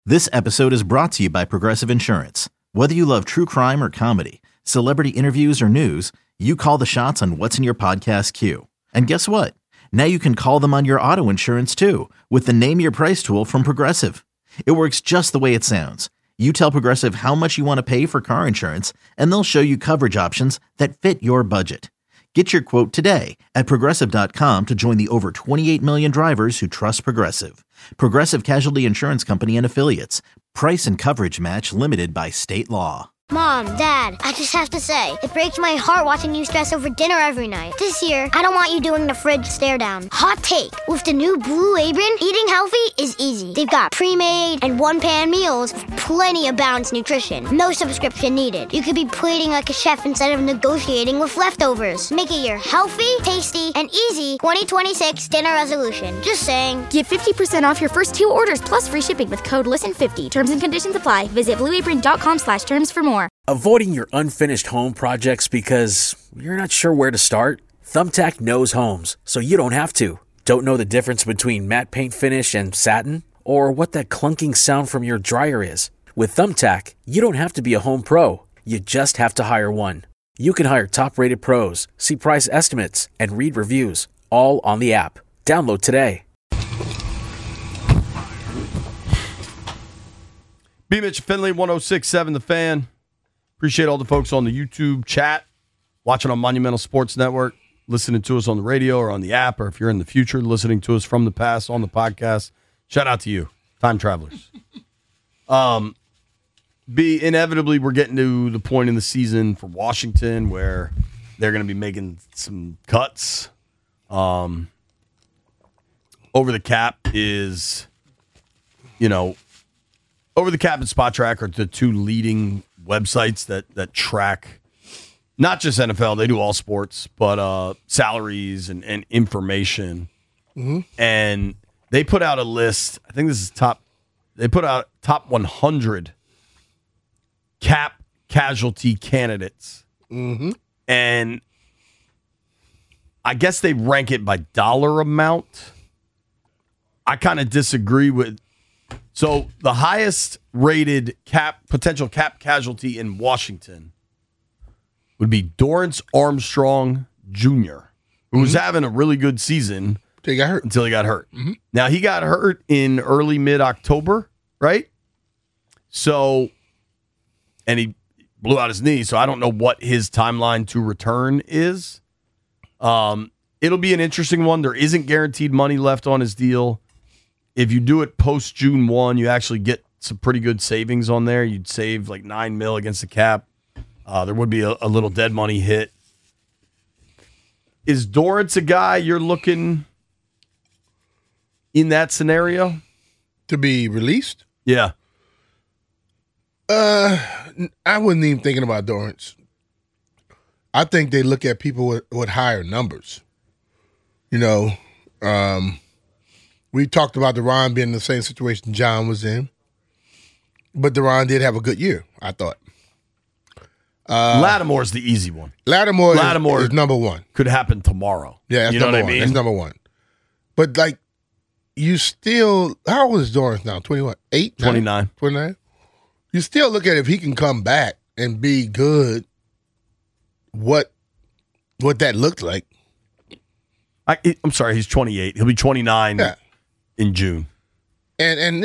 This episode is brought to you by Progressive Insurance. Whether you love true crime or comedy, celebrity interviews or news, you call the shots on what's in your podcast queue. And guess what? Now you can call them on your auto insurance too with the Name Your Price tool from Progressive. It works just the way it sounds. You tell Progressive how much you want to pay for car insurance, and they'll show you coverage options that fit your budget. Get your quote today at Progressive.com to join the over 28 million drivers who trust Progressive. Progressive Casualty Insurance Company and Affiliates. Price and coverage match limited by state law. Mom, Dad, I just have to say, it breaks my heart watching you stress over dinner every night. This year, I don't want you doing the fridge stare down. Hot take, with the new Blue Apron, eating healthy is easy. They've got pre-made and one-pan meals with plenty of balanced nutrition. No subscription needed. You could be plating like a chef instead of negotiating with leftovers. Make it your healthy, tasty, and easy 2026 dinner resolution. Just saying. Get 50% off your first 2 orders plus free shipping with code LISTEN50. Terms and conditions apply. Visit blueapron.com/terms for more. Avoiding your unfinished home projects because you're not sure where to start? Thumbtack knows homes, so you don't have to. Don't know the difference between matte paint finish and satin? Or what that clunking sound from your dryer is? With Thumbtack, you don't have to be a home pro. You just have to hire one. You can hire top-rated pros, see price estimates, and read reviews, all on the app. Download today. B. Mitch Finley, 106.7 The Fan. Appreciate all the folks on the YouTube chat, watching on Monumental Sports Network, listening to us on the radio or on the app, or if you're in the future, listening to us from the past on the podcast. Shout out to you, time travelers. B, inevitably, we're getting to the point in the season for Washington where they're going to be making some cuts. Over the Cap is, Over the Cap and Spot Track are the two leading websites that track not just NFL, they do all sports, but salaries and information. Mm-hmm. And they put out a list. I think this is they put out top 100 cap casualty candidates. Mm-hmm. And I guess they rank it by dollar amount. I kind of disagree with. So the highest rated potential cap casualty in Washington would be Dorrance Armstrong Jr., who was having a really good season until he got hurt. Mm-hmm. Now, he got hurt in early mid-October, right? So, and he blew out his knee, so I don't know what his timeline to return is. It'll be an interesting one. There isn't guaranteed money left on his deal. If you do it post June 1, you actually get some pretty good savings on there. You'd save like $9 million against the cap. There would be a little dead money hit. Is Dorrance a guy you're looking in that scenario? To be released? Yeah. I wasn't even thinking about Dorrance. I think they look at people with higher numbers. We talked about Deron being in the same situation John was in. But Deron did have a good year, I thought. Lattimore's the easy one. Lattimore is number one. Could happen tomorrow. Yeah, that's number one. I mean? That's number one. But, you still – how old is Dorrance now? 21? 8? 29. 29? You still look at if he can come back and be good, what that looked like. I'm sorry, he's 28. He'll be 29 in June. And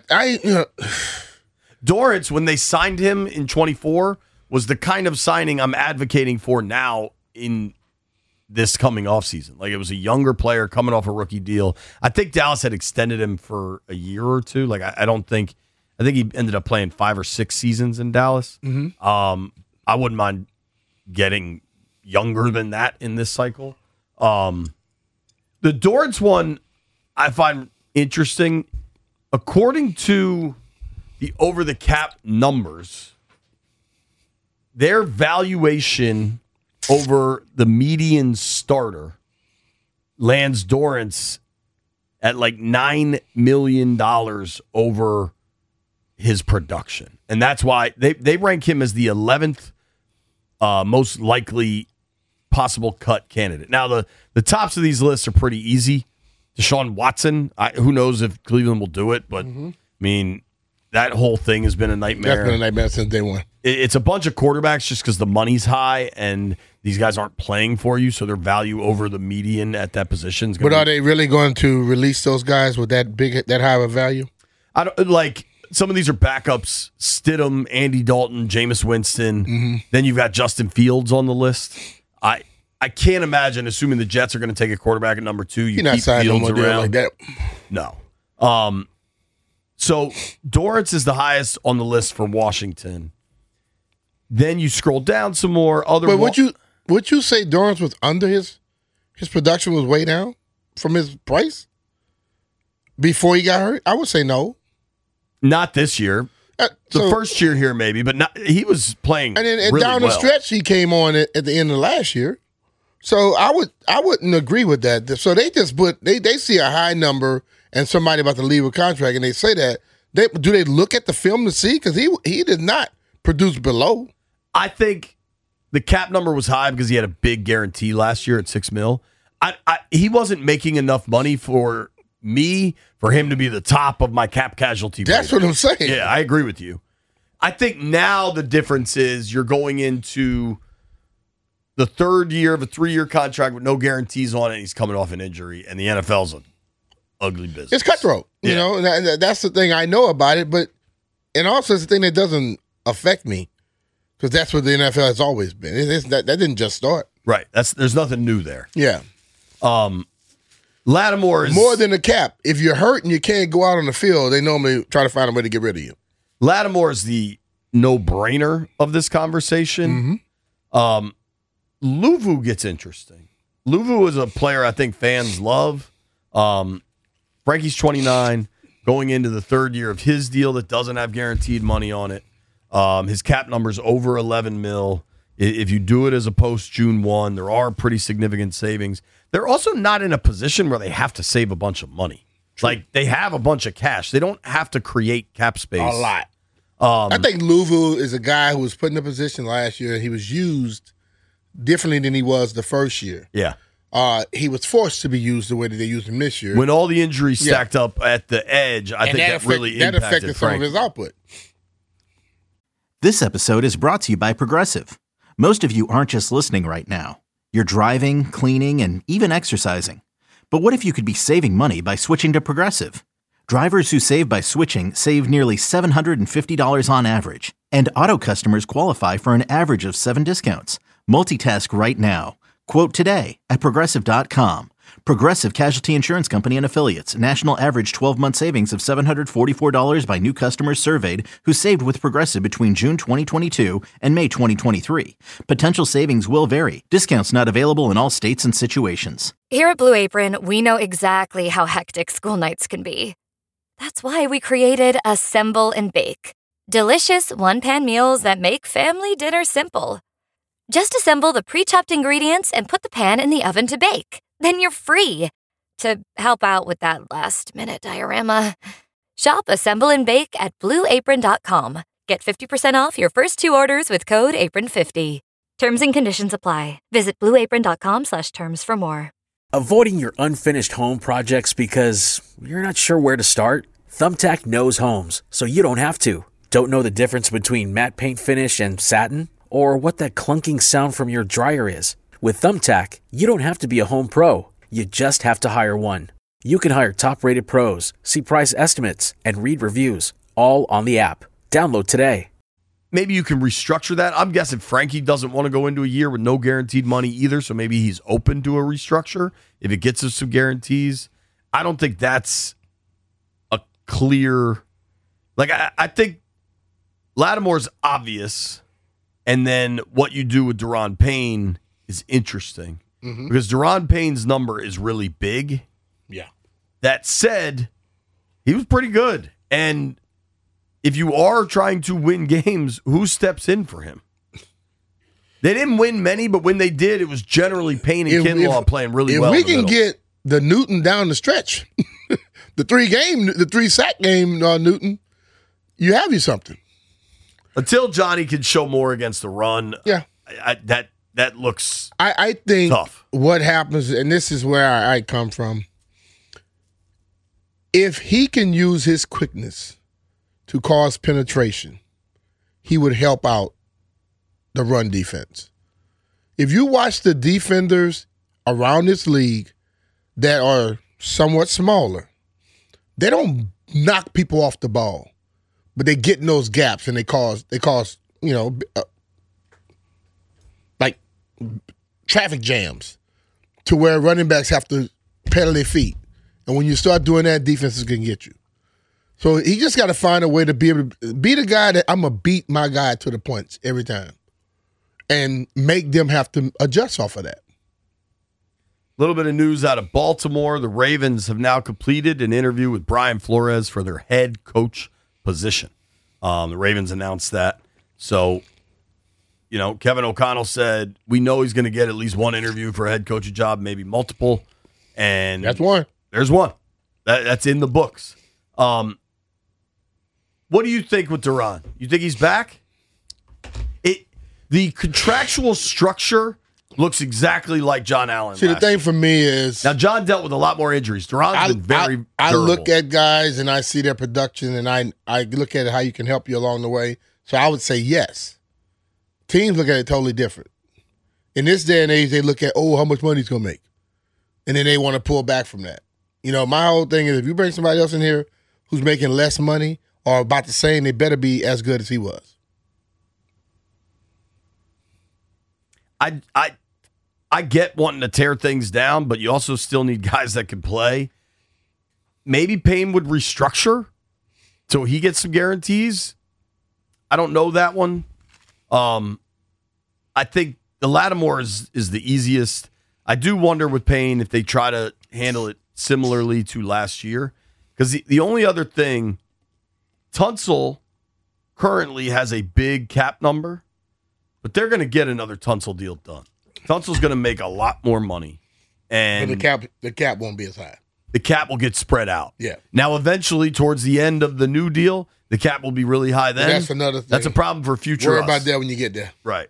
Dorrance, when they signed him in 24, was the kind of signing I'm advocating for now in this coming offseason. Like, it was a younger player coming off a rookie deal. I think Dallas had extended him for a year or two. Like, I think he ended up playing 5 or 6 seasons in Dallas. Mm-hmm. I wouldn't mind getting younger than that in this cycle. The Dorrance one I find interesting. According to the over-the-cap numbers, their valuation over the median starter lands Dorrance at like $9 million over his production. And that's why they rank him as the 11th most likely possible cut candidate. Now, the tops of these lists are pretty easy. Deshaun Watson, who knows if Cleveland will do it, but I mean, that whole thing has been a nightmare. That's been a nightmare since day one. It's a bunch of quarterbacks just because the money's high and these guys aren't playing for you, so their value over the median at that position is going to But are they really going to release those guys with that high of a value? I don't like some of these are backups: Stidham, Andy Dalton, Jameis Winston. Mm-hmm. Then you've got Justin Fields on the list. I can't imagine, assuming the Jets are going to take a quarterback at number 2, you You're not keep signing no Fields more deal around. like that. No. So Dorrance is the highest on the list for Washington. Then you scroll down some more. But would you say Dorrance was under his production was way down from his price before he got hurt? I would say no. Not this year. The first year here, maybe, but not, he was playing. And then really down the well. stretch, he came on at the end of last year. So I wouldn't agree with that. So they just they see a high number and somebody about to leave a contract, and they say that. Do they look at the film to see? Because he did not produce below. I think the cap number was high because he had a big guarantee last year at $6 million. He wasn't making enough money for him to be the top of my cap casualty. That's rating. what I'm saying. Yeah, I agree with you. I think now the difference is you're going into the third year of a 3-year contract with no guarantees on it. He's coming off an injury, and the NFL's an ugly business. It's cutthroat, you know, and that's the thing I know about it. But and also it's the thing that doesn't affect me because that's what the NFL has always been. That didn't just start. Right. There's nothing new there. Yeah. Lattimore is More than the cap. If you're hurt and you can't go out on the field, they normally try to find a way to get rid of you. Lattimore is the no-brainer of this conversation. Mm-hmm. Luvu gets interesting. Luvu is a player I think fans love. Frankie's 29, going into the third year of his deal that doesn't have guaranteed money on it. His cap number's over $11 million. If you do it as a post-June 1, there are pretty significant savings. They're also not in a position where they have to save a bunch of money. True. Like, they have a bunch of cash. They don't have to create cap space. A lot. I think Luvu is a guy who was put in a position last year and he was used differently than he was the first year. Yeah. He was forced to be used the way that they used him this year. When all the injuries stacked up at the edge, I think that really affected some of his output. This episode is brought to you by Progressive. Most of you aren't just listening right now. You're driving, cleaning, and even exercising. But what if you could be saving money by switching to Progressive? Drivers who save by switching save nearly $750 on average. And auto customers qualify for an average of 7 discounts. Multitask right now. Quote today at Progressive.com. Progressive Casualty Insurance Company and Affiliates. National average 12-month savings of $744 by new customers surveyed who saved with Progressive between June 2022 and May 2023. Potential savings will vary. Discounts not available in all states and situations. Here at Blue Apron, we know exactly how hectic school nights can be. That's why we created Assemble and Bake. Delicious one-pan meals that make family dinner simple. Just assemble the pre-chopped ingredients and put the pan in the oven to bake. Then you're free to help out with that last-minute diorama. Shop Assemble and Bake at BlueApron.com. Get 50% off your first 2 orders with code APRON50. Terms and conditions apply. Visit BlueApron.com/terms for more. Avoiding your unfinished home projects because you're not sure where to start? Thumbtack knows homes, so you don't have to. Don't know the difference between matte paint finish and satin? Or what that clunking sound from your dryer is? With Thumbtack, you don't have to be a home pro. You just have to hire one. You can hire top-rated pros, see price estimates, and read reviews, all on the app. Download today. Maybe you can restructure that. I'm guessing Frankie doesn't want to go into a year with no guaranteed money either, so maybe he's open to a restructure if it gets us some guarantees. I don't think that's a clear... Like, I think Lattimore's obvious, and then what you do with Daron Payne is interesting because Daron Payne's number is really big. Yeah. That said, he was pretty good. And if you are trying to win games, who steps in for him? They didn't win many, but when they did, it was generally Payne and Kinlaw playing really well. If we can get the Newton down the stretch, the 3-sack game, Newton, you have you something. Until Johnny can show more against the run, yeah, that looks I think tough. What happens, and this is where I come from, if he can use his quickness to cause penetration, he would help out the run defense. If you watch the defenders around this league that are somewhat smaller, they don't knock people off the ball, but they get in those gaps and they cause like traffic jams to where running backs have to pedal their feet. And when you start doing that, defenses can get you. So he just got to find a way to be able to be the guy that I'm going to beat my guy to the points every time and make them have to adjust off of that. A little bit of news out of Baltimore. The Ravens have now completed an interview with Brian Flores for their head coach position. The Ravens announced that. So, Kevin O'Connell said, we know he's going to get at least one interview for a head coaching job, maybe multiple. And that's one. There's one. That's in the books. What do you think with Duran? You think he's back? The contractual structure looks exactly like John Allen. See, the thing for me is... Now, John dealt with a lot more injuries. Duran's been very durable. I look at guys and I see their production and I look at how you can help you along the way. So I would say yes. Teams look at it totally different. In this day and age, they look at, how much money he's going to make. And then they want to pull back from that. My whole thing is if you bring somebody else in here who's making less money or about the same, they better be as good as he was. I get wanting to tear things down, but you also still need guys that can play. Maybe Payne would restructure so he gets some guarantees. I don't know that one. I think the Lattimore is the easiest. I do wonder with Payne if they try to handle it similarly to last year. Because the only other thing, Tunsil currently has a big cap number, but they're going to get another Tunsil deal done. Tunsil's going to make a lot more money. And the cap won't be as high. The cap will get spread out. Yeah. Now, eventually, towards the end of the new deal, the cap will be really high then. That's another thing. That's a problem for future Worry us. about that when you get there. Right.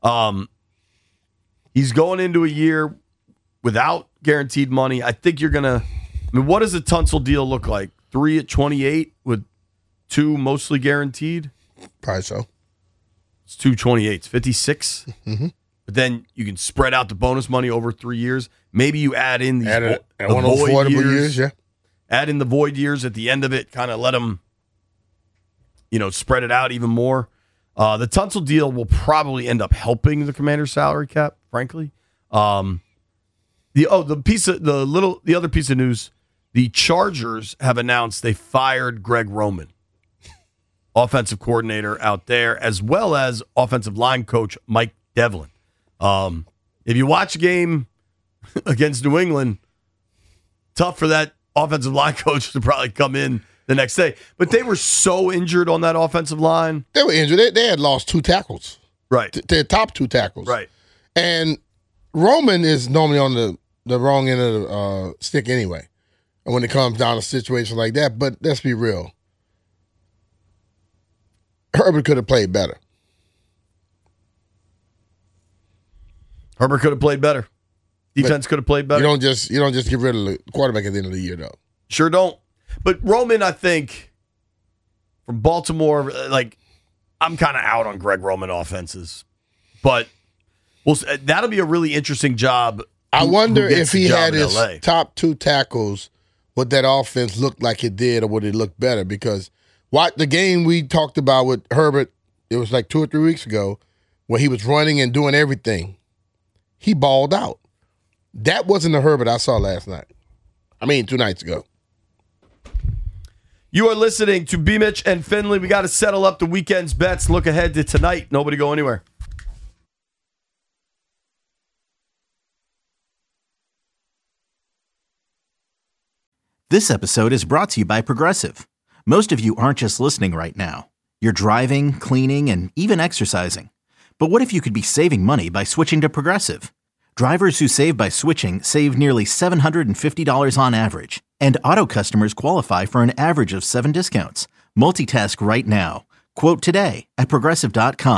He's going into a year without guaranteed money. I think you're going to... what does a Tunsil deal look like? 3 at 28 with 2 mostly guaranteed? Probably so. It's 228. It's 56. Mm-hmm. But then you can spread out the bonus money over 3 years. Maybe you add in these one of those affordable years, yeah. Add in the void years at the end of it, kind of let them, spread it out even more. The Tunsil deal will probably end up helping the Commander's salary cap, frankly. The other piece of news, the Chargers have announced they fired Greg Roman, offensive coordinator out there, as well as offensive line coach Mike Devlin. If you watch a game against New England, tough for that offensive line coach to probably come in the next day. But they were so injured on that offensive line. They were injured. They had lost 2 tackles. Right. Their top 2 tackles. Right. And Roman is normally on the wrong end of the stick anyway when it comes down to situations like that. But let's be real. Herbert could have played better. Herbert could have played better. Defense could have played better. You don't just get rid of the quarterback at the end of the year, though. Sure don't. But Roman, I think, from Baltimore, I'm kind of out on Greg Roman offenses. But that'll be a really interesting job. I wonder if he had his top 2 tackles, what that offense looked like it did, or would it look better? Because the game we talked about with Herbert, it was like 2 or 3 weeks ago, where he was running and doing everything. He balled out. That wasn't the Herbert I saw last night. 2 nights ago. You are listening to B-Mitch and Finley. We got to settle up the weekend's bets. Look ahead to tonight. Nobody go anywhere. This episode is brought to you by Progressive. Most of you aren't just listening right now. You're driving, cleaning, and even exercising. But what if you could be saving money by switching to Progressive? Drivers who save by switching save nearly $750 on average. And auto customers qualify for an average of 7 discounts. Multitask right now. Quote today at Progressive.com.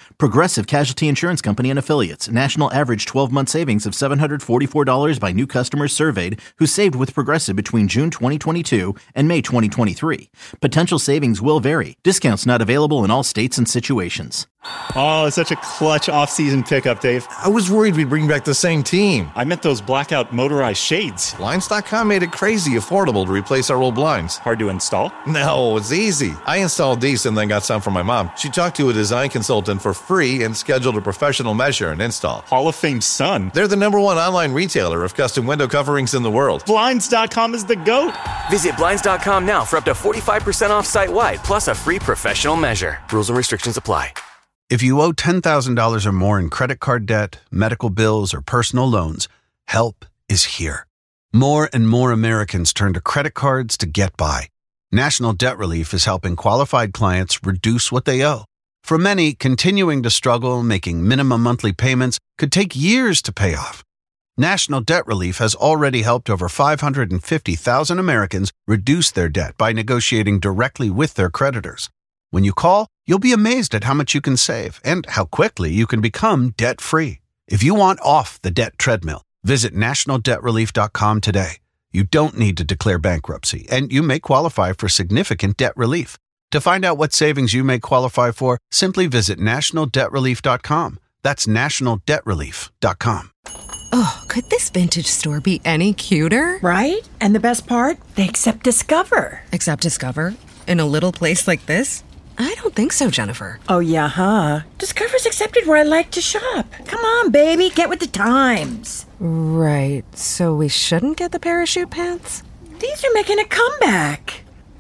Progressive Casualty Insurance Company and Affiliates. National average 12-month savings of $744 by new customers surveyed who saved with Progressive between June 2022 and May 2023. Potential savings will vary. Discounts not available in all states and situations. Oh, such a clutch off-season pickup, Dave. I was worried we'd bring back the same team. I meant those blackout motorized shades. Blinds.com made it crazy affordable to replace our old blinds. Hard to install? No, it's easy. I installed these and then got some for my mom. She talked to a design consultant for free and scheduled a professional measure and install. Hall of Fame son. They're the #1 online retailer of custom window coverings in the world. Blinds.com is the GOAT. Visit Blinds.com now for up to 45% off site-wide, plus a free professional measure. Rules and restrictions apply. If you owe $10,000 or more in credit card debt, medical bills, or personal loans, help is here. More and more Americans turn to credit cards to get by. National Debt Relief is helping qualified clients reduce what they owe. For many, continuing to struggle making minimum monthly payments could take years to pay off. National Debt Relief has already helped over 550,000 Americans reduce their debt by negotiating directly with their creditors. When you call, you'll be amazed at how much you can save and how quickly you can become debt-free. If you want off the debt treadmill, visit nationaldebtrelief.com today. You don't need to declare bankruptcy, and you may qualify for significant debt relief. To find out what savings you may qualify for, simply visit nationaldebtrelief.com. That's nationaldebtrelief.com. Oh, could this vintage store be any cuter? Right? And the best part? They accept Discover. Accept Discover? In a little place like this? I don't think so, Jennifer. Oh, yeah, huh? Discover's accepted where I like to shop. Come on, baby, get with the times. Right, so we shouldn't get the parachute pants? These are making a comeback.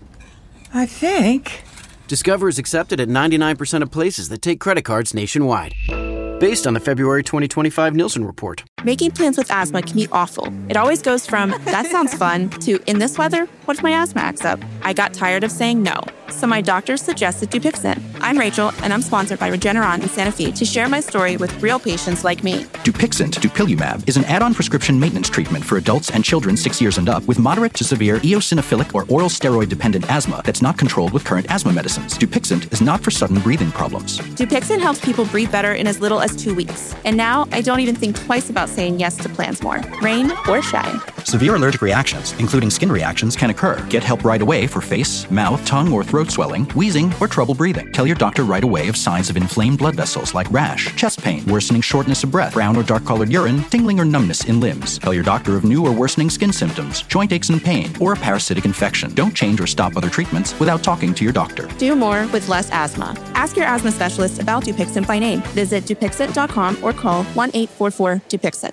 I think. Discover is accepted at 99% of places that take credit cards nationwide. Based on the February 2025 Nielsen report. Making plans with asthma can be awful. It always goes from, that sounds fun, to, in this weather, what if my asthma acts up? I got tired of saying no, so my doctor suggested Dupixent. I'm Rachel, and I'm sponsored by Regeneron and Sanofi to share my story with real patients like me. Dupixent, dupilumab, is an add-on prescription maintenance treatment for adults and children 6 years and up with moderate to severe eosinophilic or oral steroid-dependent asthma that's not controlled with current asthma medicines. Dupixent is not for sudden breathing problems. Dupixent helps people breathe better in as little as 2 weeks. And now, I don't even think twice about saying yes to plans more, rain or shine. Severe allergic reactions, including skin reactions, can occur. Get help right away for face, mouth, tongue, or throat swelling, wheezing, or trouble breathing. Tell your doctor right away of signs of inflamed blood vessels like rash, chest pain, worsening shortness of breath, brown or dark-colored urine, tingling or numbness in limbs. Tell your doctor of new or worsening skin symptoms, joint aches and pain, or a parasitic infection. Don't change or stop other treatments without talking to your doctor. Do more with less asthma. Ask your asthma specialist about Dupixent by name. Visit Dupixent.com or call 1-844-DUPIXENT.